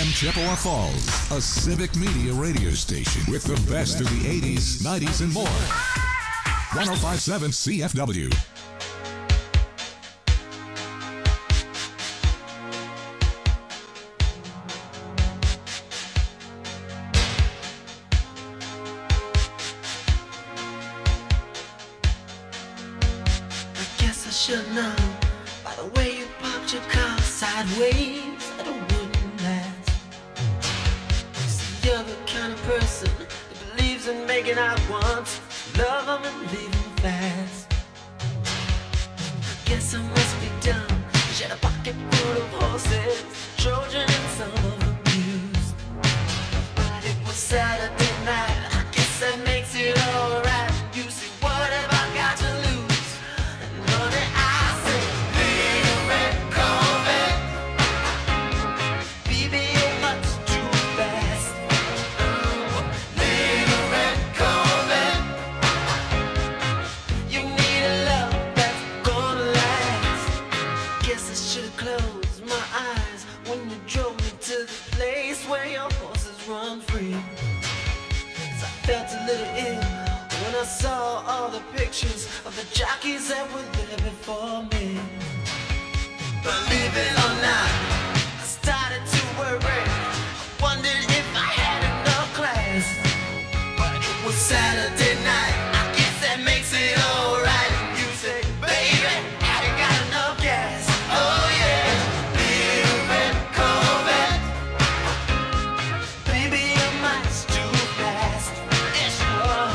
FM Chippewa Falls, a civic media radio station with the best of the 80s, 90s, and more. 1057 CFW. Should know by the way you popped your car sideways that it wouldn't last. See, you're the kind of person that believes in making out once, love them and leave them fast. I guess I must be dumb. She had a pocket full of horses, Trojan and some of them used. But it was Saturday night. I guess that makes it alright. You see, what have I got to lose? I saw all the pictures of the jockeys that were there before me. Believe it or not, I started to worry. I wondered if I had enough class. But it was Saturday night. I guess that makes it alright. You say, baby, have you got enough gas? Oh yeah, little red Corvette. Baby, I might too fast. Yeah, sure.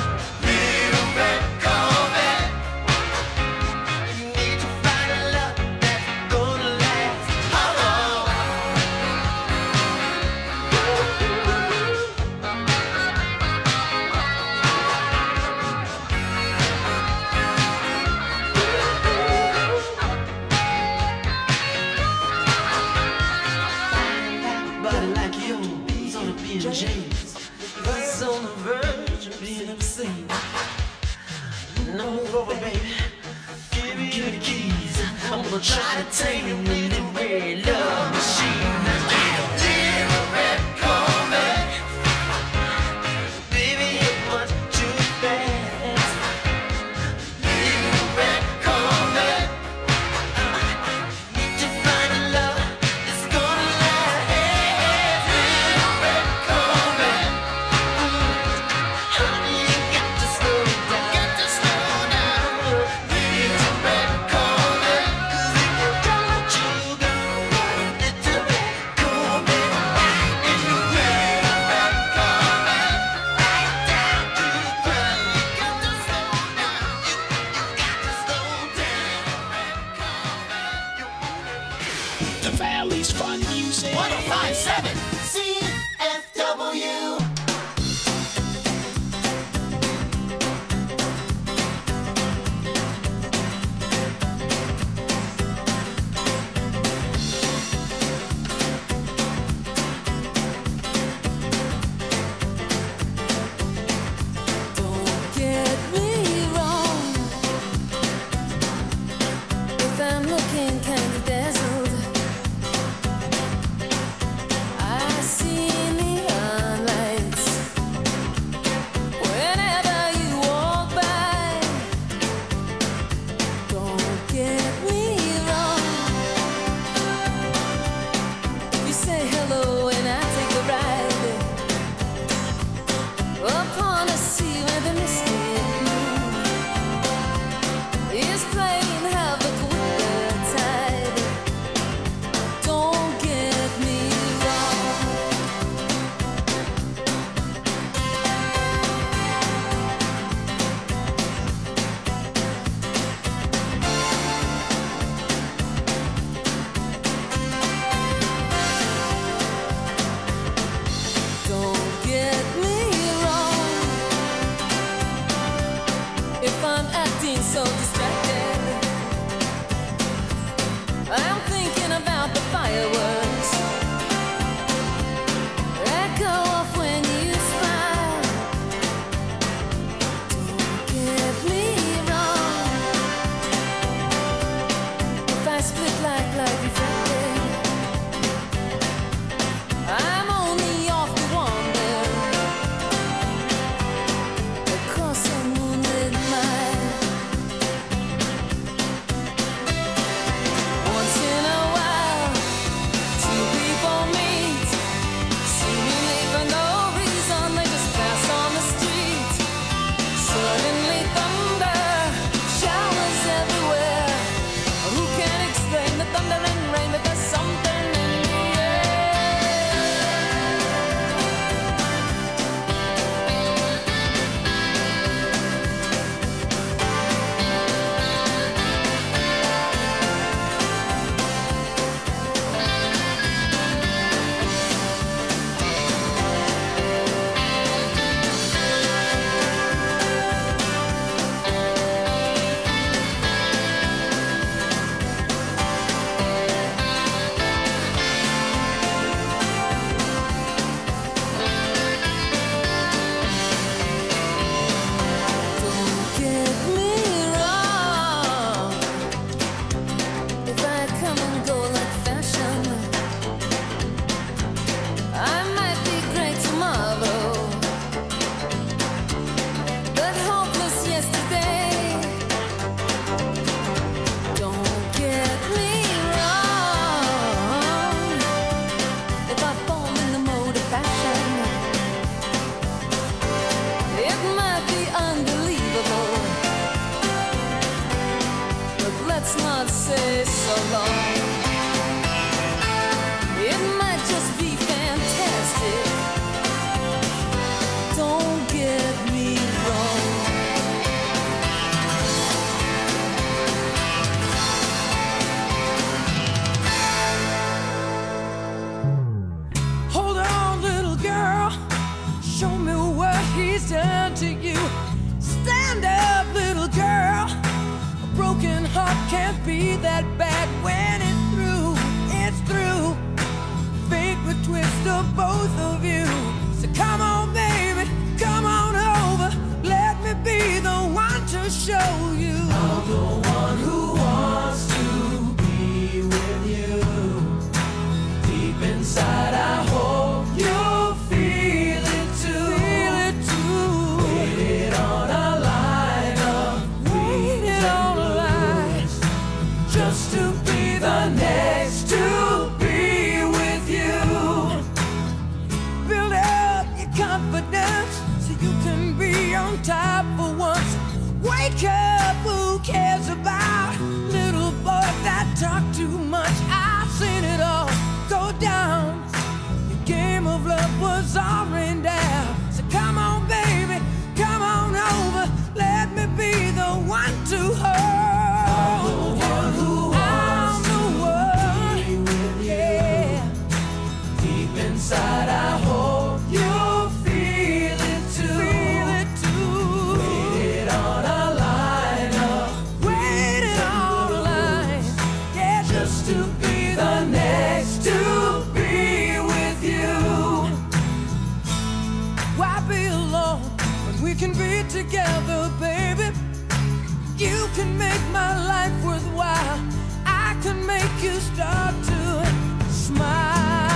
He's on the verge of being obscene. No, over, baby. Give me the keys. I'm gonna try to tame him with a red love machine. Little red Corvette. Baby, it was too fast. Little red Corvette. Need to find a love that's gonna last. Little red Corvette. Honey, you got to slow down. Little red Corvette. 'Cause if you don't, you go. Little red Corvette. In the little red Corvette. Right down to the ground. You got to slow down. You got to slow down. Red Corvette. You want it. The Valley's fun music. 1057 CFW. Don't get me wrong. If I'm looking kind of dazzled, I see neon lights whenever you walk by. Don't get me wrong. If you say hello and I take a ride upon a sea where the misty moon is playing havoc with the tide. Don't get me wrong. Don't get me wrong. If I'm acting so distracted, I'm thinking about the fireworks that go off when you smile. Don't get me wrong. If I split like light reflected, I'm say so long. It might just be fantastic. Don't get me wrong. Hold on, little girl. Show me what he's done to you. Stand up, little girl. A broken heart can't be that bad when it's through. It's through. Fate would twist of both of you. So come on, baby, come on over. Let me be the one to show you. I'm the one who wants to be with you. Deep inside, I hope you'll feel it too. Feel it too. Waited on a line of waited on a line just to be the next to be with you. Build up your confidence so you can be on top for once. Wake up, who cares about little boys that talk too much? I've seen it all go down. Your game of love was all rained down. So come on, baby, come on over. Let me be the one to hold you. I'm the one, yeah. Deep inside, I hope you'll feel it too. Feel it too. Waited on a line up. Waited on a line. Yeah, just to be the next to be with you. Why be alone when we can be together, baby? You can make my life worthwhile. I can make you start to smile.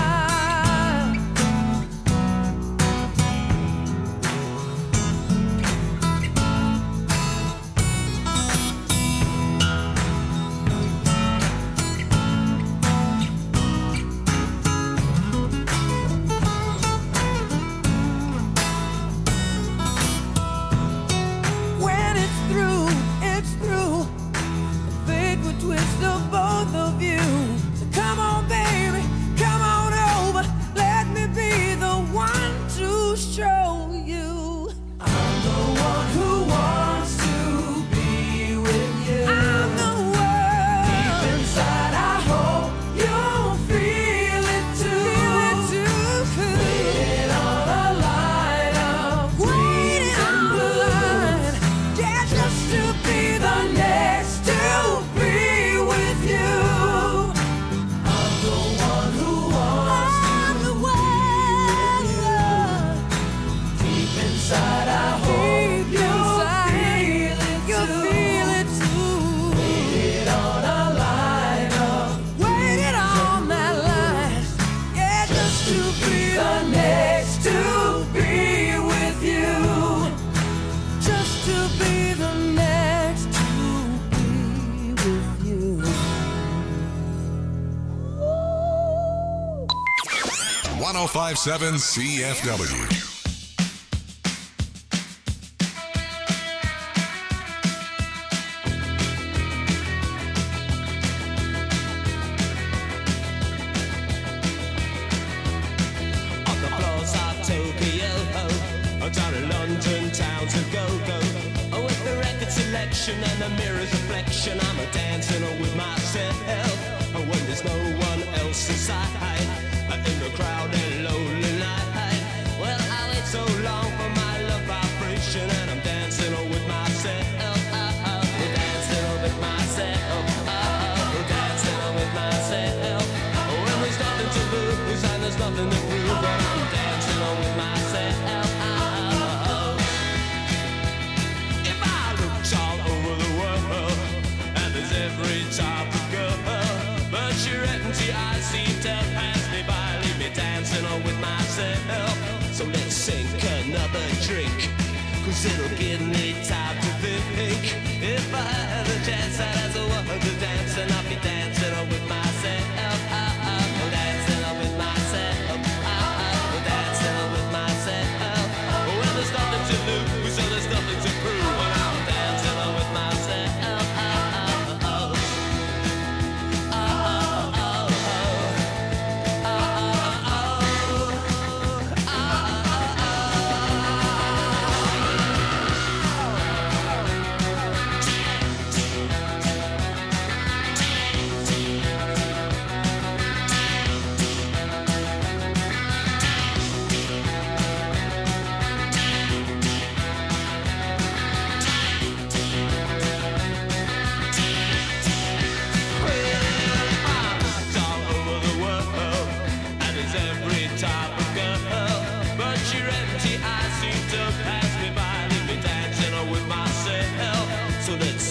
When it's through, it's through. Fate would twist of both of you. So come on, baby, come on over. Let me be the one to show you. I'm the one who wants to be with you. I'm the one. Deep inside, I hope you'll feel it too. Feel it too. Waiting on a line of waiting on a line. Yeah, just to be the next to be with you. I'm the one who wants to be with you. Deep inside, I hope you'll feel it too. Feel it too. Waited on a line of waited on that line. Yeah, just to be the next to be with you. Just to be the next to be with you. 1057 CFW. On the floors of Tokyo, down in London town to go. With the record selection and the mirror's reflection, I'm a dancing with myself. When there's no one else inside, in the crowded lonely night. Well, I wait so long for my love vibration, and I'm dancing with myself. Dancing with myself. Dancing with myself. When there's nothing to lose and there's nothing to prove, but I'm dancing with myself. If I looked all over the world, and there's every type of girl, but your empty eyes seem to pass me by, leave me dancing with myself. So let's sink another drink, 'cause it'll give me time to think. If I had a chance, I'd ask a woman to dance, and I'll be dancing with myself. Dancing with myself. Dancing with myself. Well, there's nothing to lose, so there's nothing to prove, and I'm dancing with myself.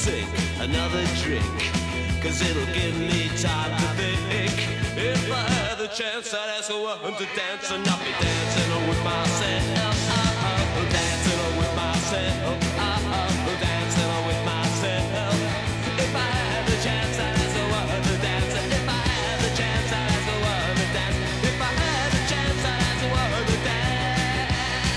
sink, another drink, 'cause it'll give me time to think. If I had the chance, I'd ask a woman to dance, and I'll be dancing with myself. Dancing with myself. Dancing with myself. If I had the chance, I'd ask a woman to dance. If I had the chance, I'd ask a woman to dance. If I had the chance, I'd ask a woman to dance.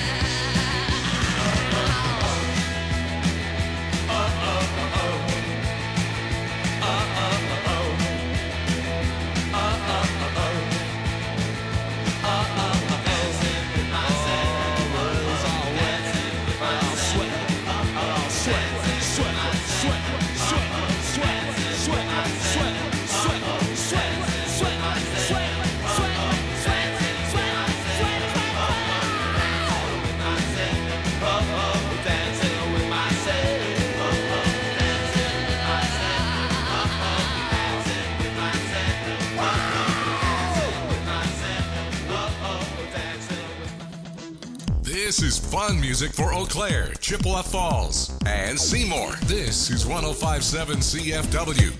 This is fun music for Eau Claire, Chippewa Falls, and Seymour. This is 105.7 CFW.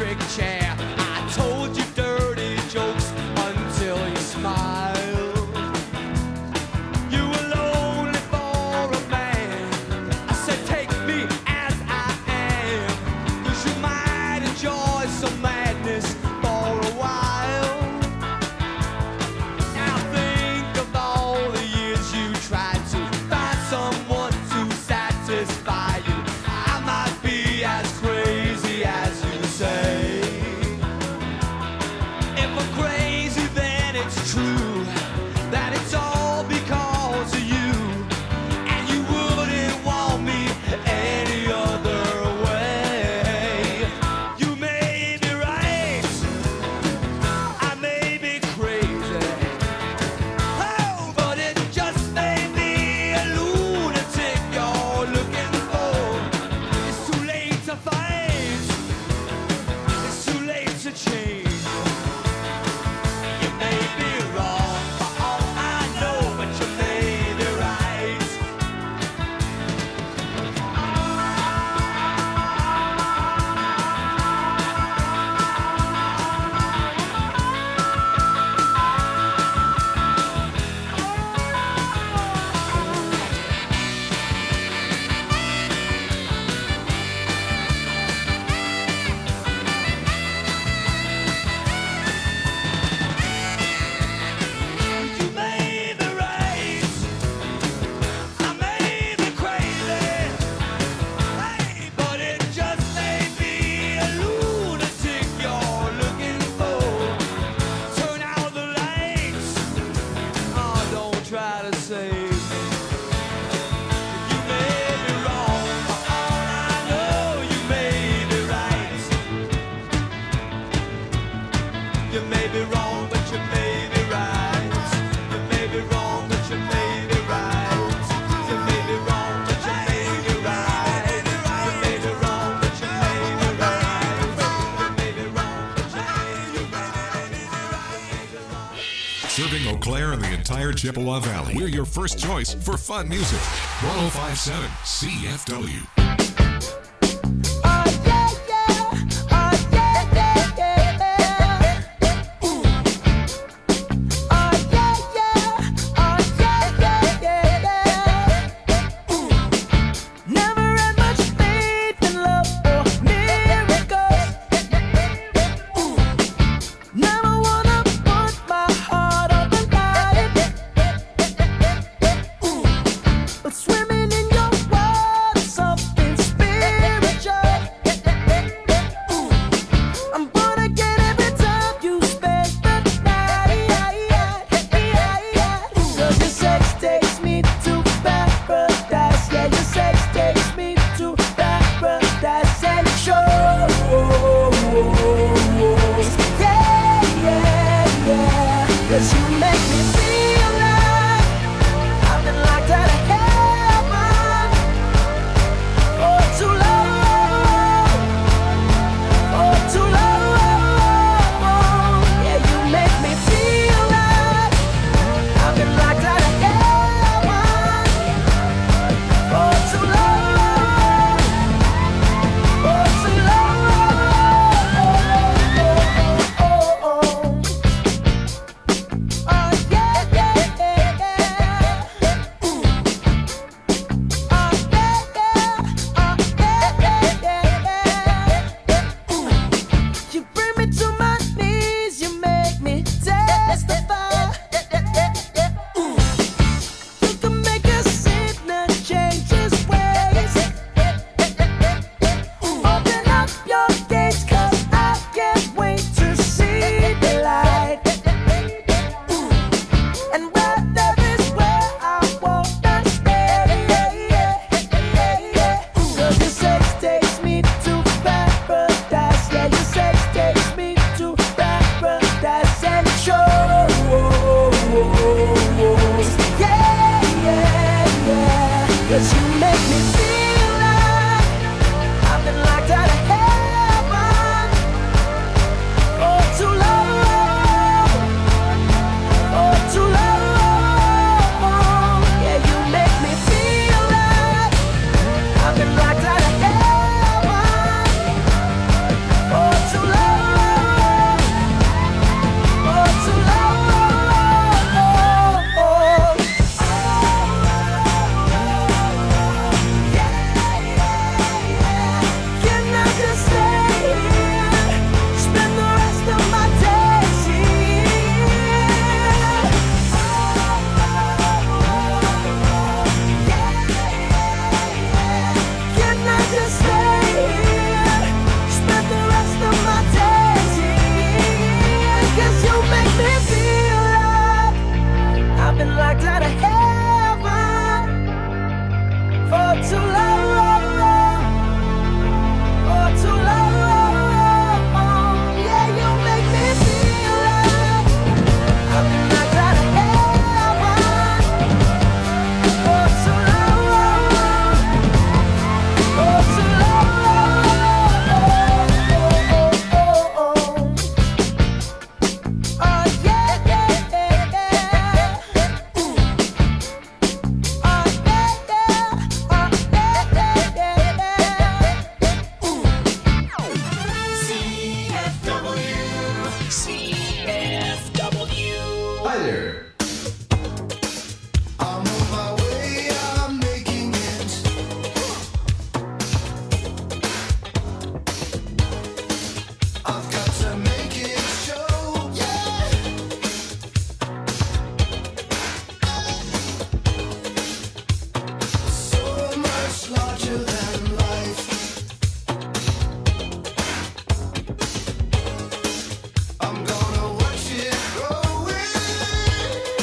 electric chair. I told you dirty jokes until you smiled. You were lonely for a man. I said take me as I am, 'cause you might enjoy some madness for a while. Now think of all the years you tried to find someone to satisfy you. I might be as crazy as you say. If I'm crazy, then it's true that it's all because of you, and you wouldn't want me any other way. You may be right, I may be crazy, oh, but it just may be a lunatic you're looking for. It's too late to fight, it's too late to change. You may be wrong for all I know, but you may be right. You may be right, I may be crazy, hey, but it just may be a lunatic you're looking for. Turn out the lights, oh, don't try to save me. You may be wrong, for all I know, you may be right. You may be wrong, but you may be right. You may be wrong, but you may be right. You may be wrong, but you may be right. You may be wrong, but you may be right. You may be wrong, but you may be right. Serving Eau Claire and the entire Chippewa Valley. We're your first choice for fun music. 1057 CFW. Never had much faith in love or miracles. Never wanna put my heart on the line. But swimming in your water, something Hi there. I'm on my way, I'm making it. I've got to make it show, yeah. So much larger than life. I'm gonna watch it grow.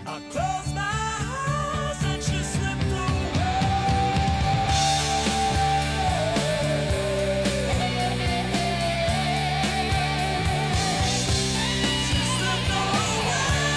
I closed my eyes and she slipped away. She slipped away.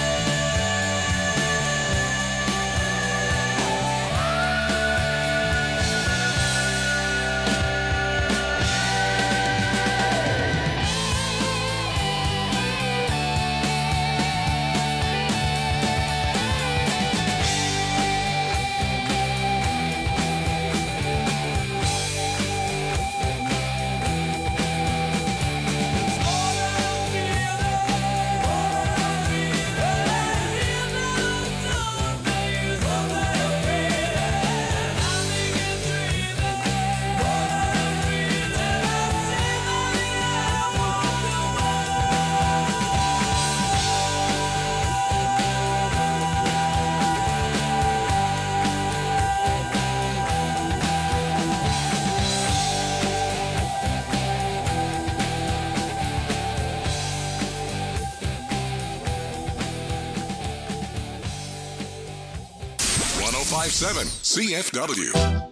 CFW.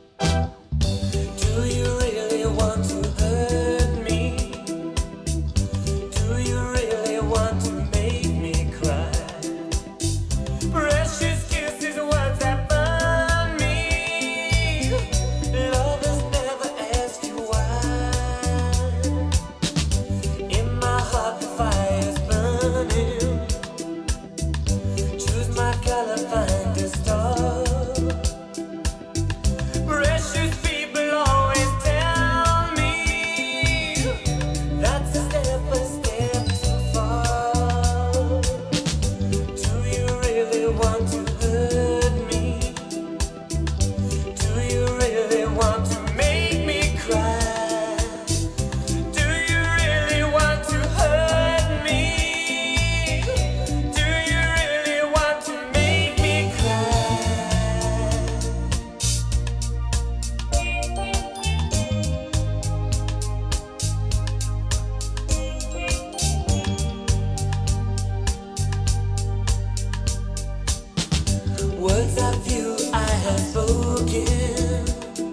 Do you really want to hurt me? Do you really want to make me cry? Precious kisses, words that burn me. Lovers never ask you why. In my heart the fire's burning. Choose my color, find a star. Precious people always tell me that's a step too far. Do you really want to hurt me? Do you really want to make me cry? Do you really want to hurt me? Do you really want to make me cry? Words of you I have spoken.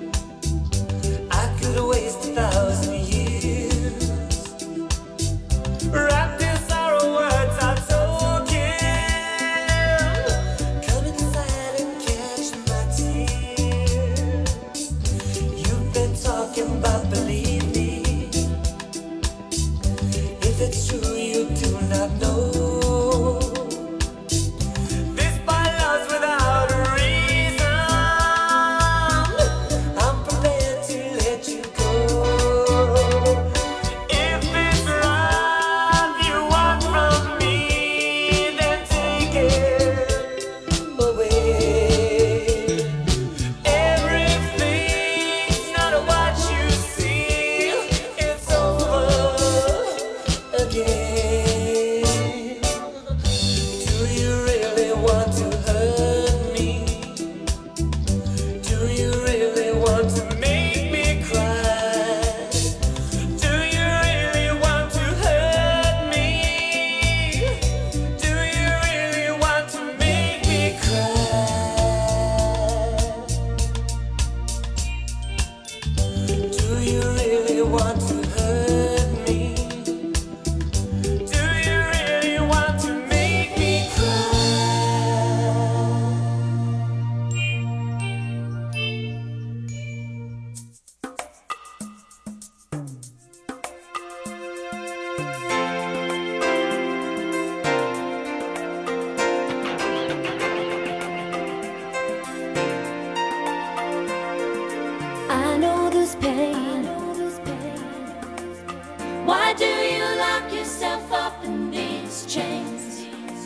I could waste 1,000 years. Wrapped in sorrow, words are token. Come inside and catch my tears. You've been talking about believe me. If it's true, you do not know. This by love's without a reason. I'm prepared to let you go. If it's love you want from me, then take it away. Everything's not what you see. It's over again. Do you really want to hurt me? Do you really want to make me cry? Do you really want to hurt me? Do you really want to make me cry? Do you really want to hurt me? Do you really want to make me cry? I know this pain. Why do you lock yourself up in these chains?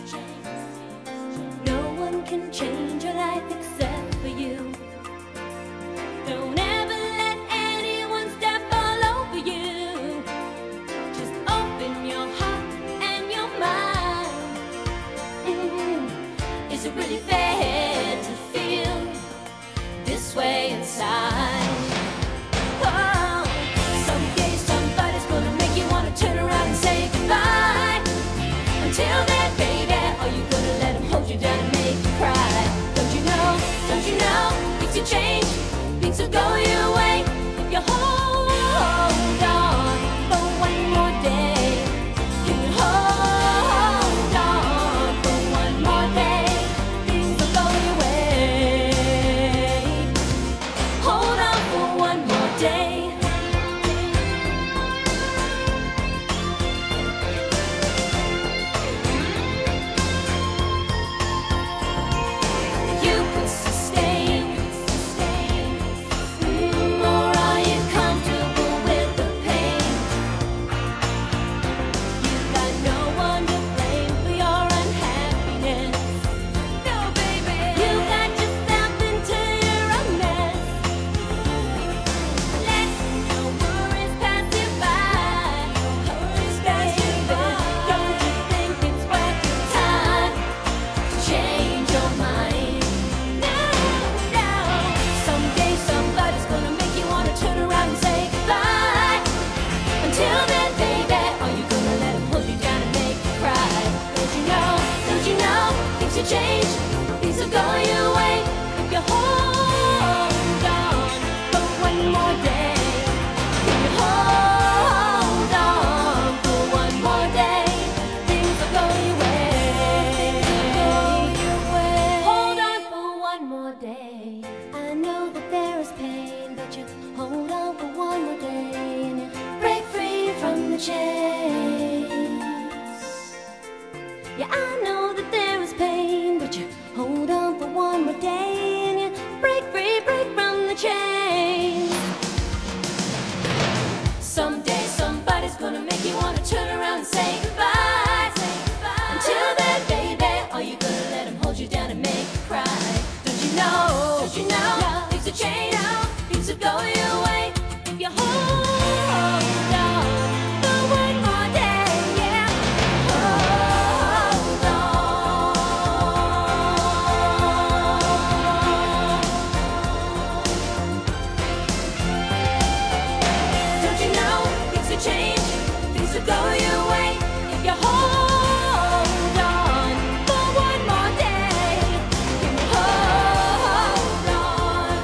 No one can change your life except for you. Don't ever let anyone step all over you. Just open your heart and your mind. Is it really fair to feel this way inside? Oh, someday somebody's gonna make you wanna turn around and say goodbye. Until then, baby, are you gonna let him hold you down and make things will change, things will go your way if you hold on for one more day. If you hold on for one more day, things will go your way. Hold on for one more day. I know that there is pain, but you hold on for one more day and you break free from the chains. Yeah, I know that there is pain, but you hold on for one more day and you break free, break from the chains. Someday somebody's gonna make you wanna turn around and say goodbye. Until then, baby, are you gonna let him hold you down and make you cry? Don't you know, things will change, things will go your way if you hold on for one more day, yeah. Hold on. Don't you know, things will change, things will go your way if you hold on for one more day. Can you hold on?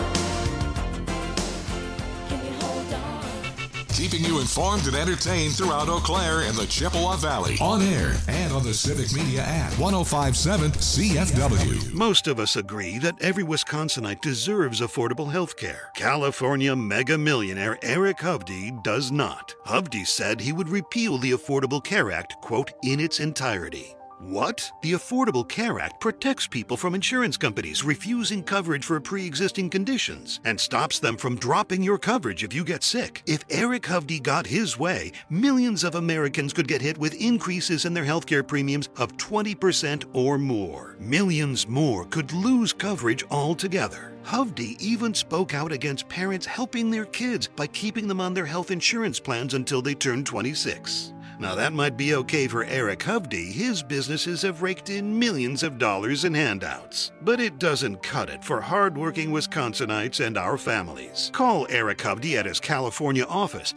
Can you hold on? Keeping you informed and entertained throughout Eau Claire and the Chippewa Valley. On air and on the Civic Media app. 105.7 CFW. Most of us agree that every Wisconsinite deserves affordable health care. California mega millionaire Eric Hovde does not. Hovde said he would repeal the Affordable Care Act, quote, in its entirety. What? The Affordable Care Act protects people from insurance companies refusing coverage for pre-existing conditions and stops them from dropping your coverage if you get sick. If Eric Hovde got his way, millions of Americans could get hit with increases in their healthcare premiums of 20% or more. Millions more could lose coverage altogether. Hovde even spoke out against parents helping their kids by keeping them on their health insurance plans until they turn 26. Now that might be okay for Eric Hovde. His businesses have raked in millions of dollars in handouts. But it doesn't cut it for hardworking Wisconsinites and our families. Call Eric Hovde at his California office,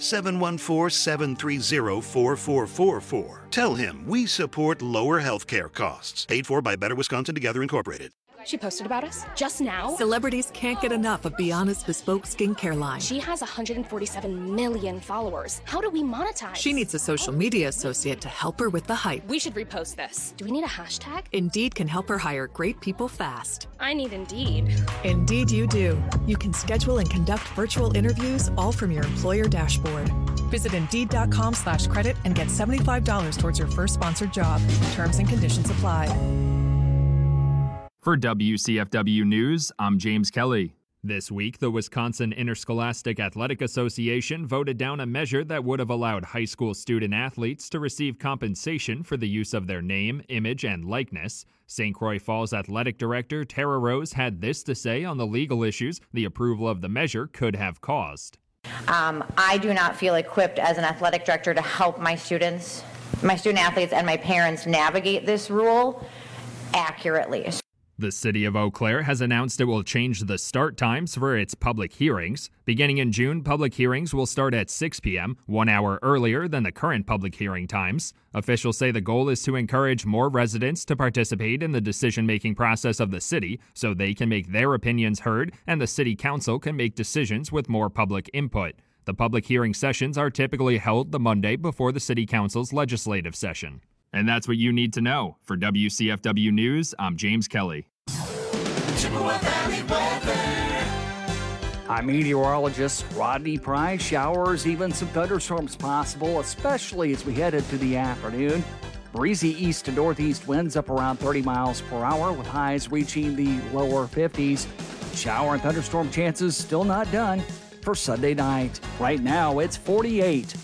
714-730-4444. Tell him we support lower health care costs. Paid for by Better Wisconsin Together Incorporated. She posted about us just now. Celebrities can't get enough of Beyond's bespoke skincare line. She has 147 million followers. How do we monetize? She needs a social media associate to help her with the hype. We should repost this. Do we need a hashtag? Indeed can help her hire great people fast. I need Indeed. Indeed you do. You can schedule and conduct virtual interviews all from your employer dashboard. Visit Indeed.com/credit and get $75 towards your first sponsored job. Terms and conditions apply. For WCFW News, I'm James Kelly. This week, the Wisconsin Interscholastic Athletic Association voted down a measure that would have allowed high school student athletes to receive compensation for the use of their name, image, and likeness. St. Croix Falls Athletic Director Tara Rose had this to say on the legal issues the approval of the measure could have caused. I do not feel equipped as an athletic director to help my student athletes, and my parents navigate this rule accurately. The city of Eau Claire has announced it will change the start times for its public hearings. Beginning in June, public hearings will start at 6 p.m., 1 hour earlier than the current public hearing times. Officials say the goal is to encourage more residents to participate in the decision-making process of the city so they can make their opinions heard and the city council can make decisions with more public input. The public hearing sessions are typically held the Monday before the city council's legislative session. And that's what you need to know. For WCFW News, I'm James Kelly. Chippewa Valley weather. I'm meteorologist Rodney Price. Showers, even some thunderstorms possible, especially as we head into the afternoon. Breezy east to northeast winds up around 30 miles per hour with highs reaching the lower 50s. Shower and thunderstorm chances still not done for Sunday night. Right now, it's 48.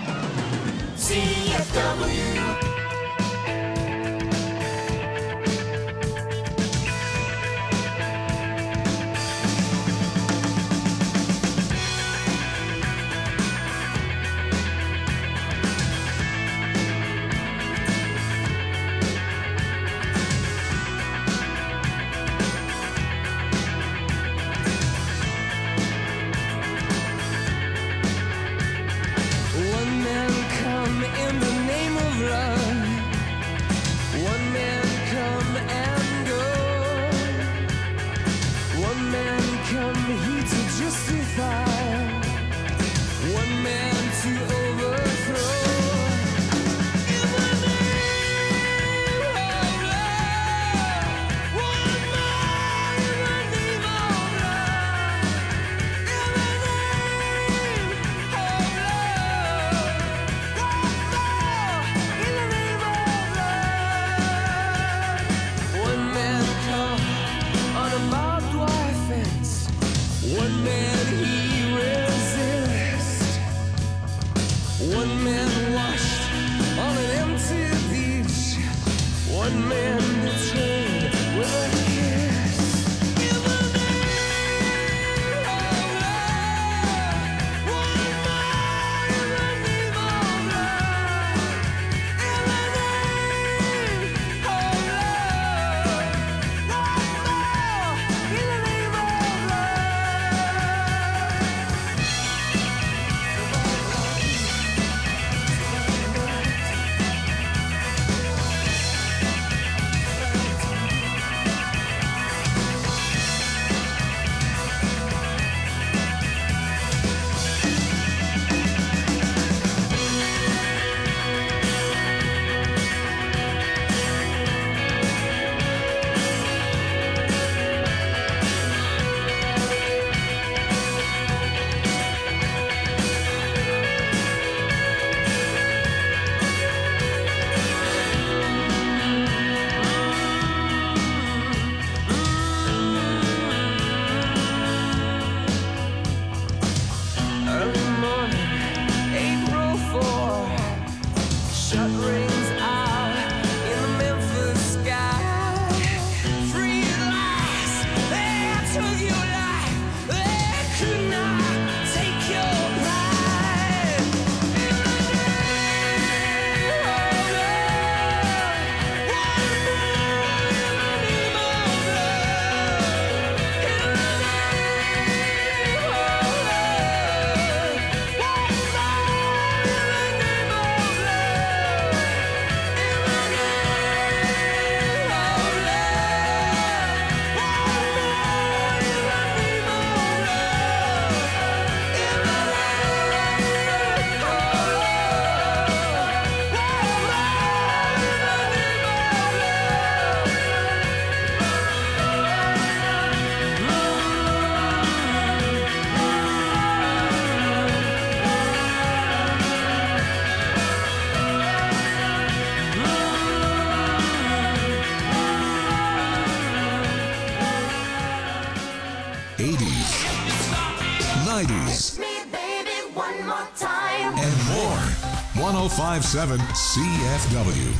CFW. One man come in the name of love. 80s, 90s, One more time. and more. 105.7 CFW.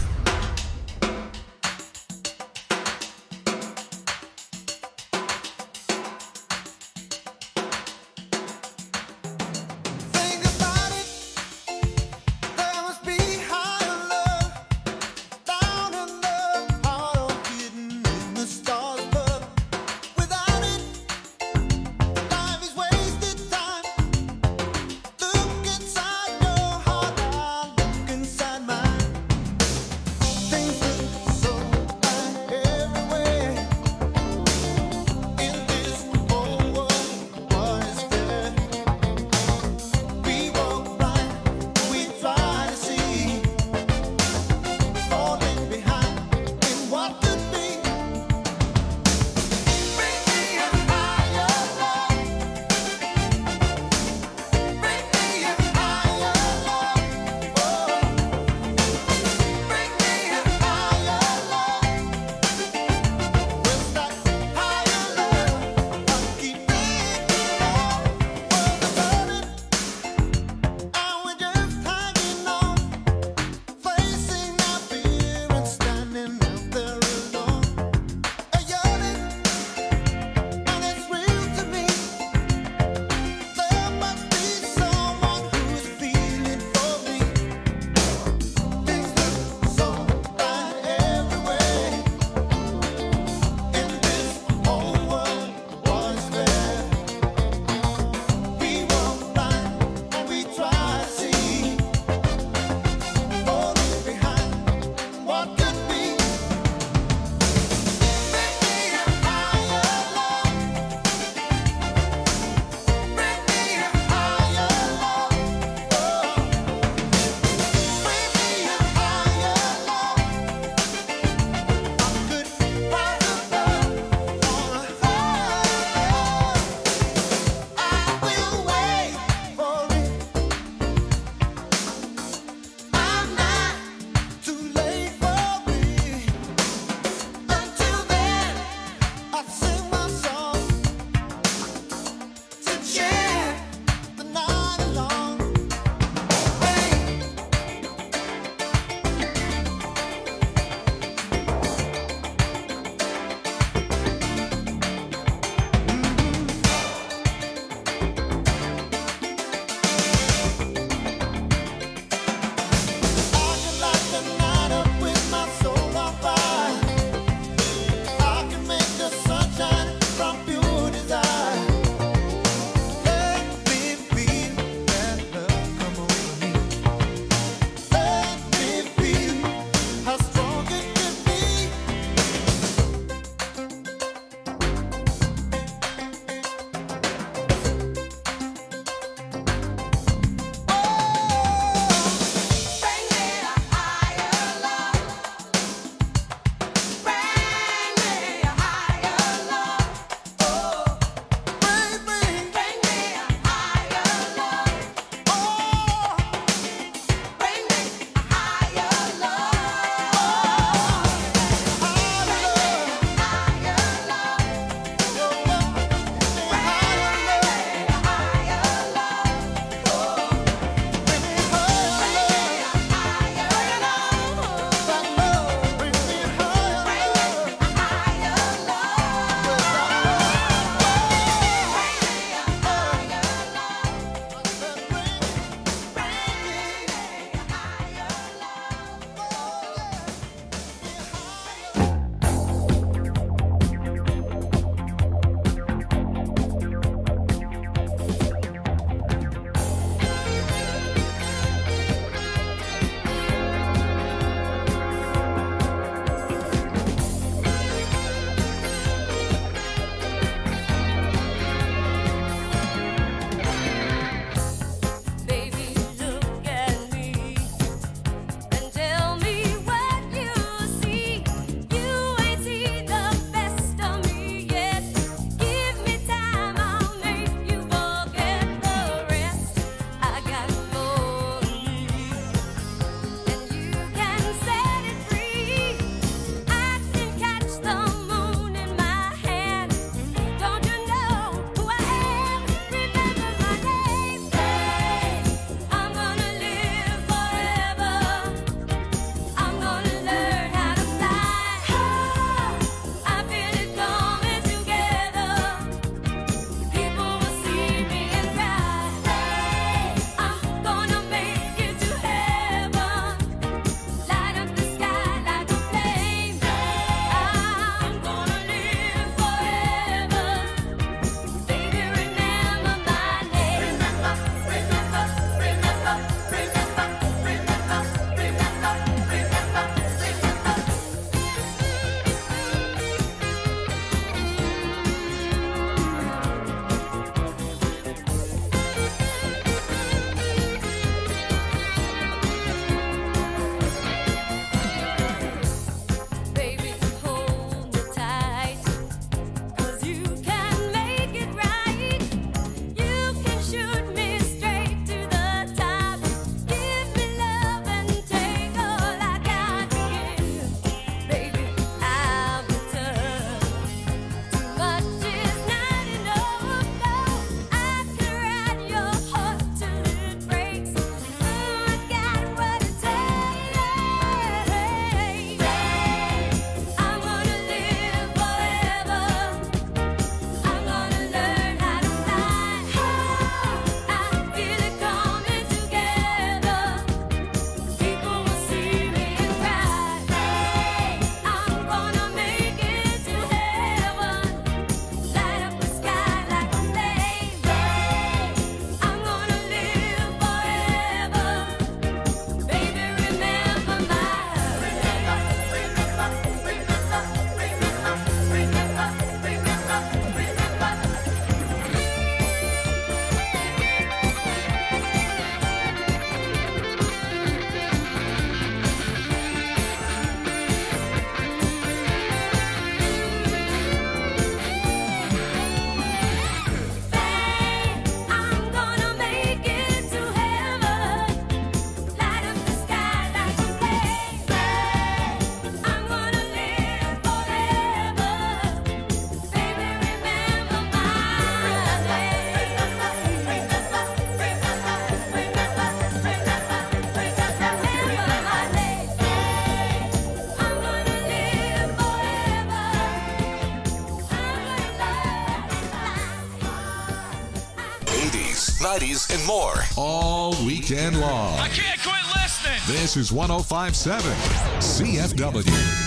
90s, and more all weekend long. I can't quit listening. This is 105.7 CFW.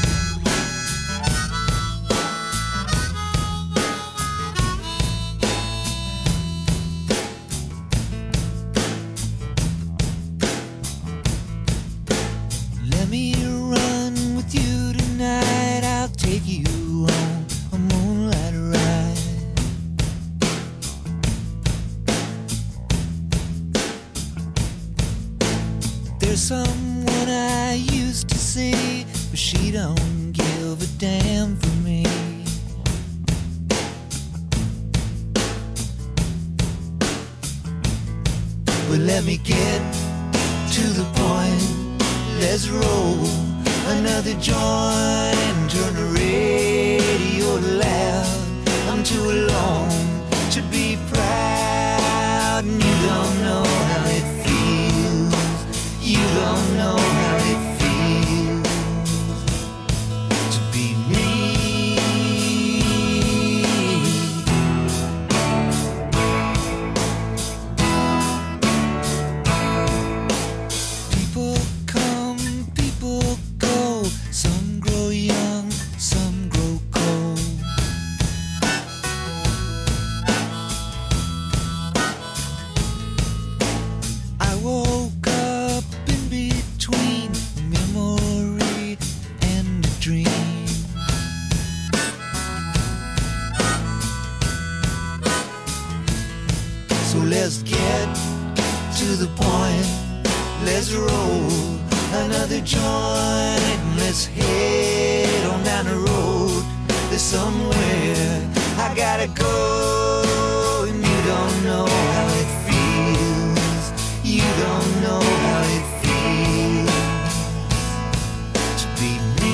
Let me run with you tonight. I'll take you on a moonlight ride. There's someone I used to see, but she don't give a damn for me. Well, let me get to the point. Let's roll another joint and turn the radio loud. I'm too alone to be proud, and you don't know how it feels. You don't know how it feels to be me. People come, people go. Some grow young, some grow cold. I woke up in between a memory and a dream. So let's get to the point. Let's roll another joint and let's head on down the road. There's somewhere I gotta go, and you don't know how it feels. You don't know how it feels to be me.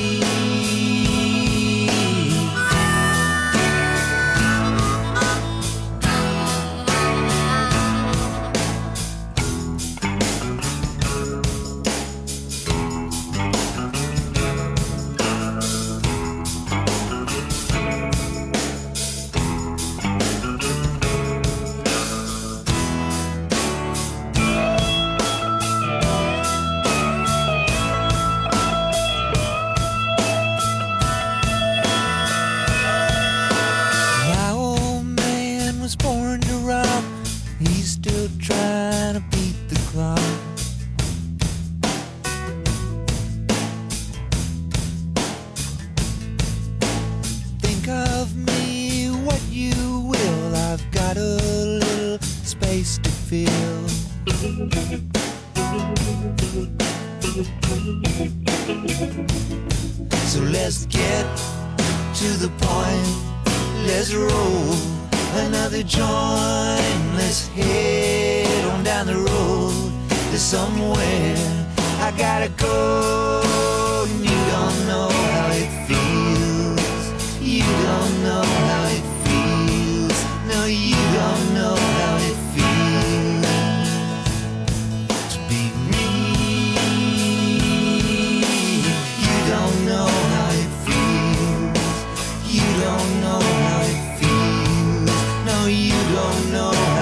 My old man was born to rock. He's still trying to beat the clock. Think of me what you will. I've got a little space to fill. So let's get to the point. Let's roll another joint. Let's head on down the road. There's somewhere I gotta go, and you don't know how it feels. You don't know how it feels. No, you don't know how it feels to be me. You don't know how it feels. You don't know how it feels. No, you don't know